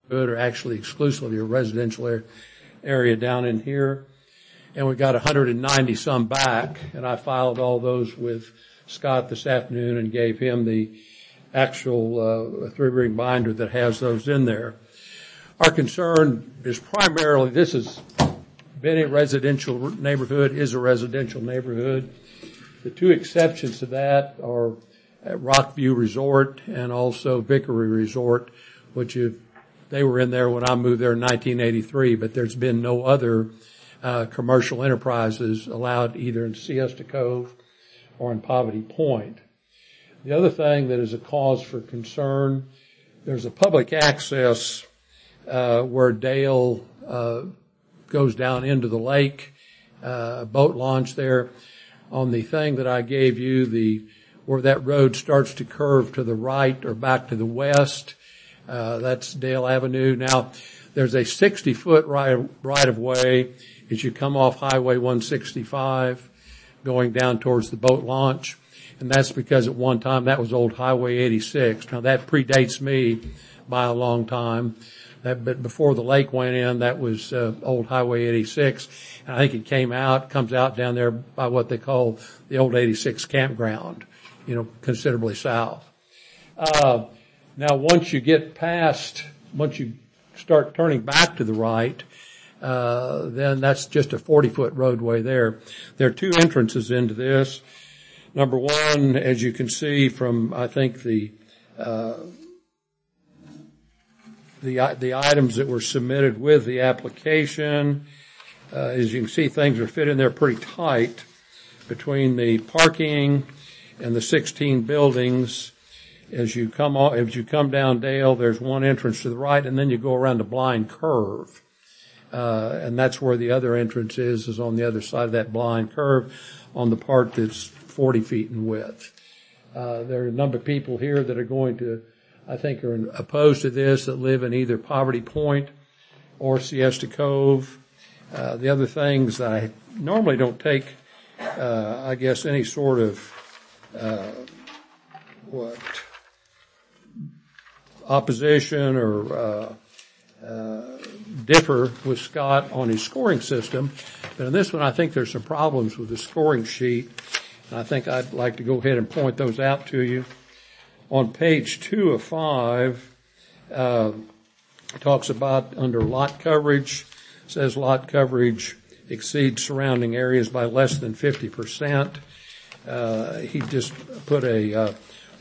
or actually exclusively a residential area down in here. And we got 190 some back, and I filed all those with Scott this afternoon and gave him the actual 3-ring binder that has those in there. Our concern is primarily, this has been a residential neighborhood, is a residential neighborhood. The 2 exceptions to that are at Rockview Resort and also Vickery Resort, which they were in there when I moved there in 1983, but there's been no other commercial enterprises allowed either in Siesta Cove or in Poverty Point. The other thing that is a cause for concern, there's a public access where Dale goes down into the lake, boat launch there. On the thing that I gave you, where that road starts to curve to the right or back to the west, that's Dale Avenue. Now, there's a 60-foot right of way as you come off Highway 165 going down towards the boat launch. And that's because at one time that was old Highway 86. Now that predates me by a long time. But before the lake went in, that was old Highway 86. And I think it comes out down there by what they call the old 86 campground, considerably south. Now once you start turning back to the right, then that's just a 40-foot roadway there. There are 2 entrances into this. Number one, as you can see from, I think, the items that were submitted with the application, as you can see, things are fit in there pretty tight between the parking and the 16 buildings. As you come down Dale, there's one entrance to the right, and then you go around a blind curve. And that's where the other entrance is on the other side of that blind curve on the part that's 40 feet in width. There are a number of people here that are going to, I think, are opposed to this, that live in either Poverty Point or Siesta Cove. The other things that I normally don't take, I guess, any sort of, opposition or, differ with Scott on his scoring system. But in this one, I think there's some problems with the scoring sheet. And I think I'd like to go ahead and point those out to you. On page 2 of 5, it talks about under lot coverage, says lot coverage exceeds surrounding areas by less than 50%. He just put a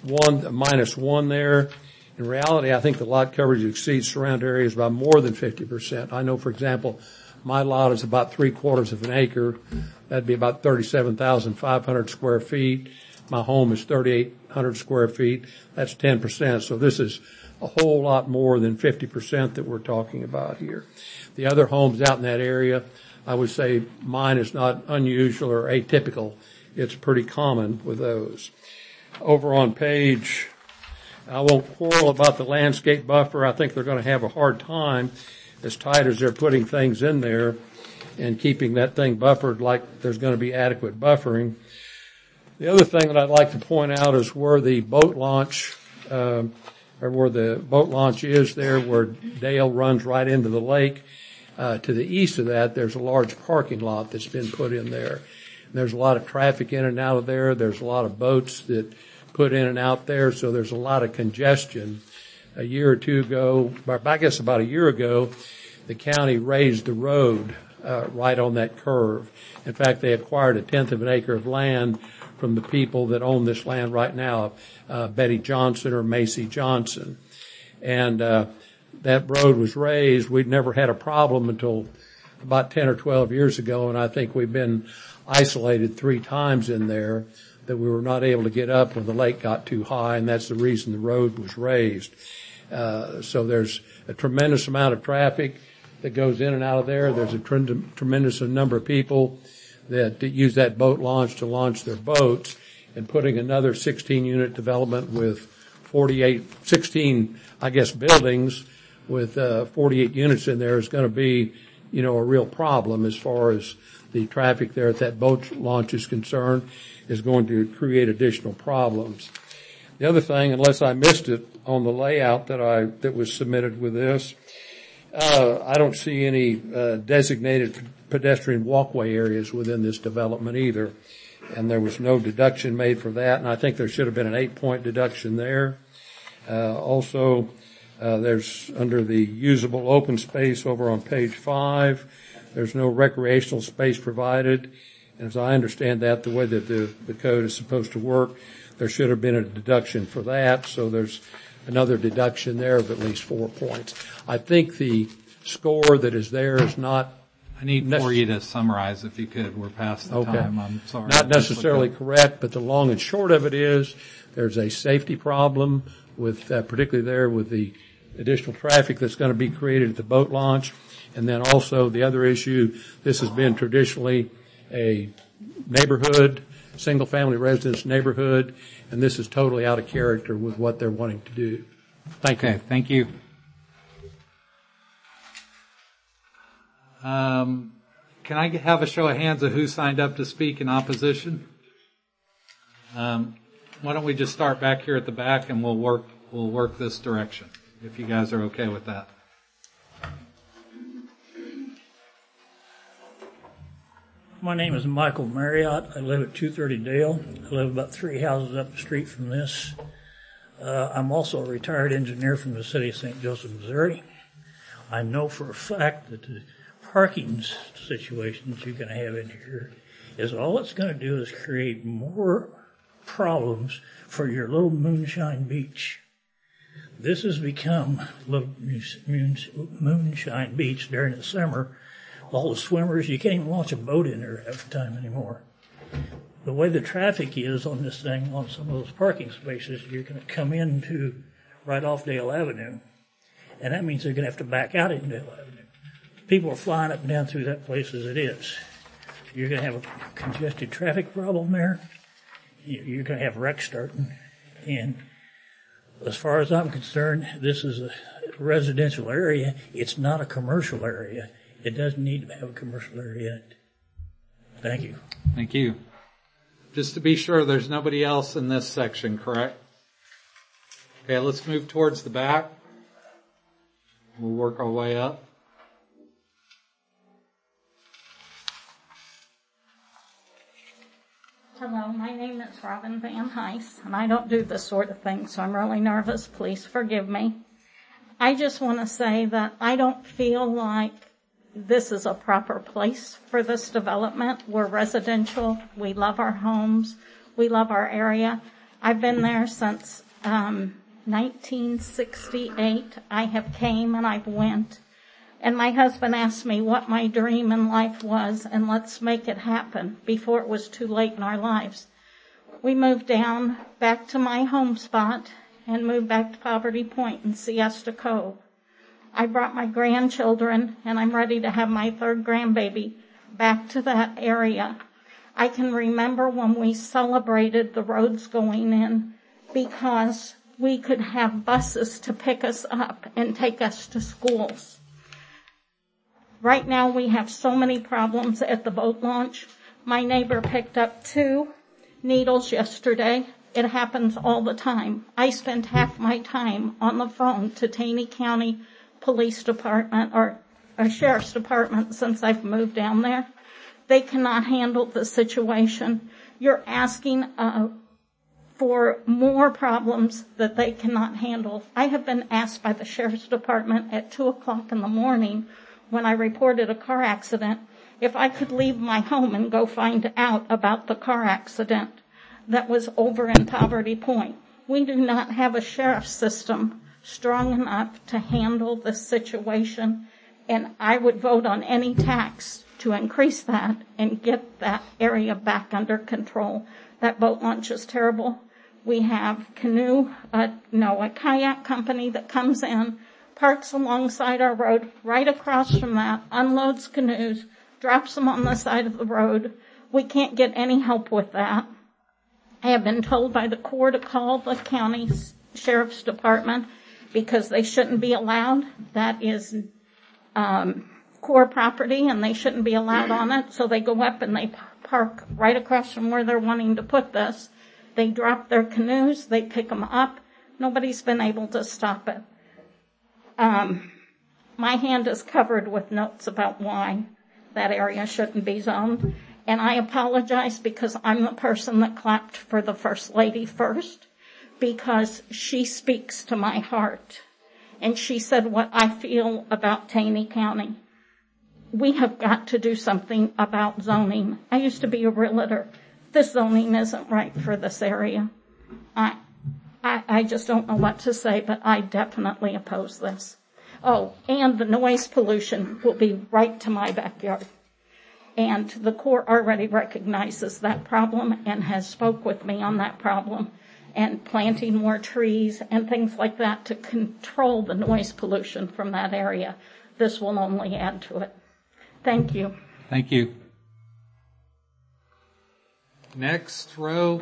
-1 there. In reality, I think the lot coverage exceeds surrounding areas by more than 50%. I know, for example, my lot is about 3/4 of an acre. That'd be about 37,500 square feet. My home is 3,800 square feet. That's 10%. So this is a whole lot more than 50% that we're talking about here. The other homes out in that area, I would say mine is not unusual or atypical. It's pretty common with those. Over on page, I won't quarrel about the landscape buffer. I think they're going to have a hard time as tight as they're putting things in there and keeping that thing buffered like there's going to be adequate buffering. The other thing that I'd like to point out is where the boat launch, or where the boat launch is there, where Dale runs right into the lake. To the east of that, there's a large parking lot that's been put in there. And there's a lot of traffic in and out of there. There's a lot of boats that put in and out there, so there's a lot of congestion. A year or two ago, I guess about a year ago, the county raised the road right on that curve. In fact, they acquired 1/10 of an acre of land from the people that own this land right now, Betty Johnson or Macy Johnson. And that road was raised. We'd never had a problem until about 10 or 12 years ago, and I think we've been isolated 3 times in there that we were not able to get up when the lake got too high, and that's the reason the road was raised. So there's a tremendous amount of traffic that goes in and out of there. There's a tremendous number of people that use that boat launch to launch their boats, and putting another 16-unit development with 16, I guess, buildings with 48 units in there is going to be, a real problem as far as the traffic there at that boat launch is concerned, is going to create additional problems. The other thing, unless I missed it on the layout that was submitted with this. I don't see any designated pedestrian walkway areas within this development either, and there was no deduction made for that, and I think there should have been an 8-point deduction there. Also, there's under the usable open space over on page 5, there's no recreational space provided, and as I understand that, the way that the code is supposed to work, there should have been a deduction for that, so there's another deduction there of at least 4 points. I think the score that is there is not... I need for you to summarize, if you could. We're past the time. I'm sorry. Not necessarily correct, but the long and short of it is there's a safety problem with, particularly there with the additional traffic that's going to be created at the boat launch. And then also the other issue, this has been traditionally a neighborhood, single-family residence neighborhood, and this is totally out of character with what they're wanting to do. Thank you. Okay, thank you. Can I have a show of hands of who signed up to speak in opposition? Why don't we just start back here at the back, and we'll work this direction, if you guys are okay with that. My name is Michael Marriott. I live at 230 Dale. I live about 3 houses up the street from this. I'm also a retired engineer from the city of St. Joseph, Missouri. I know for a fact that the parking situations you're going to have in here is all it's going to do is create more problems for your little moonshine beach. This has become little moonshine beach during the summer. All the swimmers, you can't even launch a boat in there half the time anymore. The way the traffic is on this thing, on some of those parking spaces, you're going to come into right off Dale Avenue, and that means they're going to have to back out into Dale Avenue. People are flying up and down through that place as it is. You're going to have a congested traffic problem there. You're going to have wrecks starting. And as far as I'm concerned, this is a residential area. It's not a commercial area. It doesn't need to have a commercial area in it. Thank you. Thank you. Just to be sure, there's nobody else in this section, correct? Okay, let's move towards the back. We'll work our way up. Hello, my name is Robin Van Heist, and I don't do this sort of thing, so I'm really nervous. Please forgive me. I just want to say that I don't feel like this is a proper place for this development. We're residential. We love our homes. We love our area. I've been there since 1968. I have came and I've went. And my husband asked me what my dream in life was, and let's make it happen before it was too late in our lives. We moved down back to my home spot and moved back to Poverty Point in Siesta Cove. I brought my grandchildren, and I'm ready to have my third grandbaby back to that area. I can remember when we celebrated the roads going in because we could have buses to pick us up and take us to schools. Right now we have so many problems at the boat launch. My neighbor picked up 2 needles yesterday. It happens all the time. I spend half my time on the phone to Taney County Police Department or Sheriff's Department since I've moved down there. They cannot handle the situation. You're asking for more problems that they cannot handle. I have been asked by the Sheriff's Department at 2:00 in the morning when I reported a car accident if I could leave my home and go find out about the car accident that was over in Poverty Point. We do not have a sheriff's system strong enough to handle this situation, and I would vote on any tax to increase that and get that area back under control. That boat launch is terrible. We have a kayak company that comes in, parks alongside our road, right across from that, unloads canoes, drops them on the side of the road. We can't get any help with that. I have been told by the Corps to call the county sheriff's department because they shouldn't be allowed. That is Corps property, and they shouldn't be allowed on it. So they go up and they park right across from where they're wanting to put this. They drop their canoes, they pick them up, Nobody's been able to stop it. My hand is covered with notes about why that area shouldn't be zoned. And I apologize because I'm the person that clapped for the First Lady first, because she speaks to my heart. And she said what I feel about Taney County. We have got to do something about zoning. I used to be a realtor. This zoning isn't right for this area. I just don't know what to say, but I definitely oppose this. Oh, and the noise pollution will be right to my backyard. And the Corps already recognizes that problem and has spoke with me on that problem and planting more trees and things like that to control the noise pollution from that area. This will only add to it. Thank you. Thank you. Next row.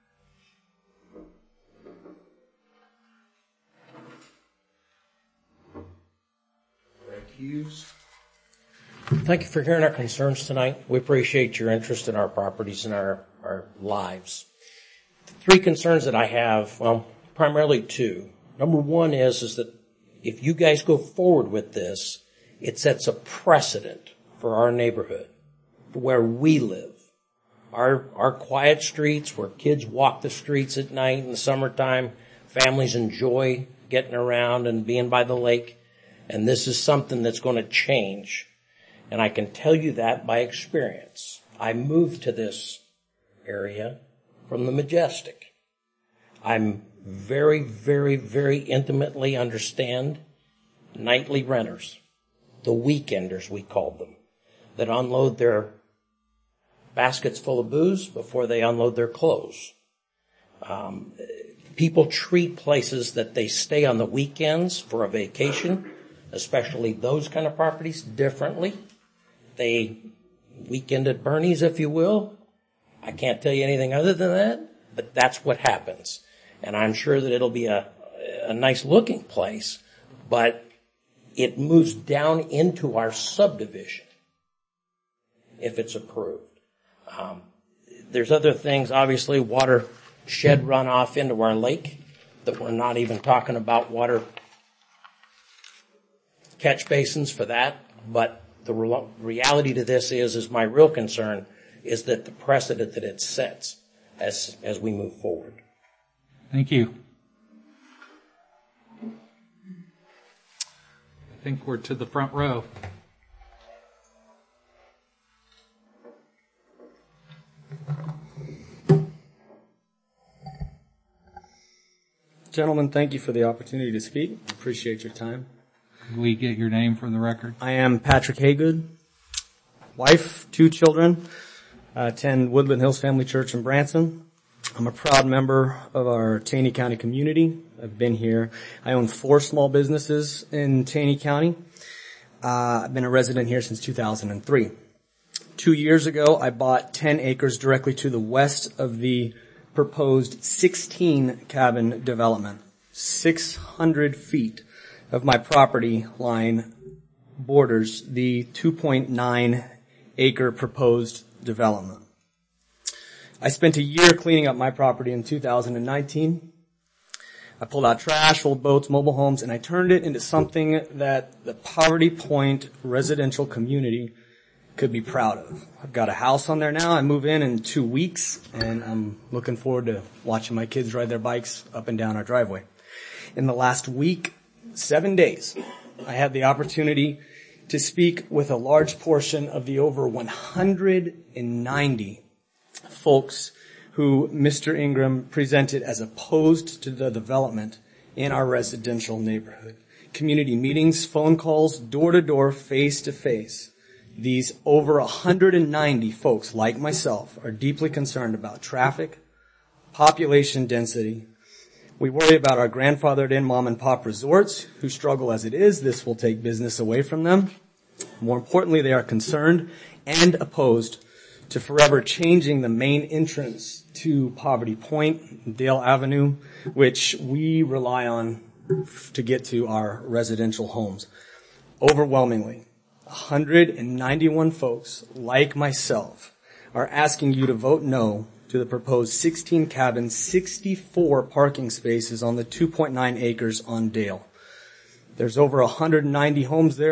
Hughes. Thank you for hearing our concerns tonight. We appreciate your interest in our properties and our lives. The three concerns that I have, well, primarily two. Number one is that if you guys go forward with this, it sets a precedent for our neighborhood, for where we live. Our quiet streets where kids walk the streets at night in the summertime, families enjoy getting around and being by the lake. And this is something that's going to change. And I can tell you that by experience. I moved to this area from the Majestic. I'm very, very, very intimately understand nightly renters, the weekenders we called them, that unload their baskets full of booze before they unload their clothes. People treat places that they stay on the weekends for a vacation, especially those kind of properties, differently. They weekend at Bernie's, if you will. I can't tell you anything other than that, but that's what happens. And I'm sure that it'll be a nice looking place, but it moves down into our subdivision if it's approved. There's other things, obviously, watershed runoff into our lake that we're not even talking about water catch basins for that, but the reality to this is my real concern is that the precedent that it sets as we move forward. Thank you. I think we're to the front row. Gentlemen, thank you for the opportunity to speak. Appreciate your time. Can we get your name from the record? I am Patrick Haygood, wife, 2 children, attend Woodland Hills Family Church in Branson. I'm a proud member of our Taney County community. I've been here. I own 4 small businesses in Taney County. I've been a resident here since 2003. 2 years ago, I bought 10 acres directly to the west of the proposed 16 cabin development. 600 feet of my property line borders the 2.9 acre proposed development. I spent a year cleaning up my property in 2019. I pulled out trash, old boats, mobile homes, and I turned it into something that the Poverty Point residential community could be proud of. I've got a house on there now. I move in 2 weeks, and I'm looking forward to watching my kids ride their bikes up and down our driveway. In the last week, 7 days, I had the opportunity to speak with a large portion of the over 190 folks who Mr. Ingram presented as opposed to the development in our residential neighborhood. Community meetings, phone calls, door-to-door, face-to-face. These over 190 folks, like myself, are deeply concerned about traffic, population density. We worry about our grandfathered-in mom-and-pop resorts who struggle as it is. This will take business away from them. More importantly, they are concerned and opposed to forever changing the main entrance to Poverty Point, Dale Avenue, which we rely on to get to our residential homes. Overwhelmingly, 191 folks, like myself, are asking you to vote no to the proposed 16 cabin, 64 parking spaces on the 2.9 acres on Dale. There's over 190 homes there.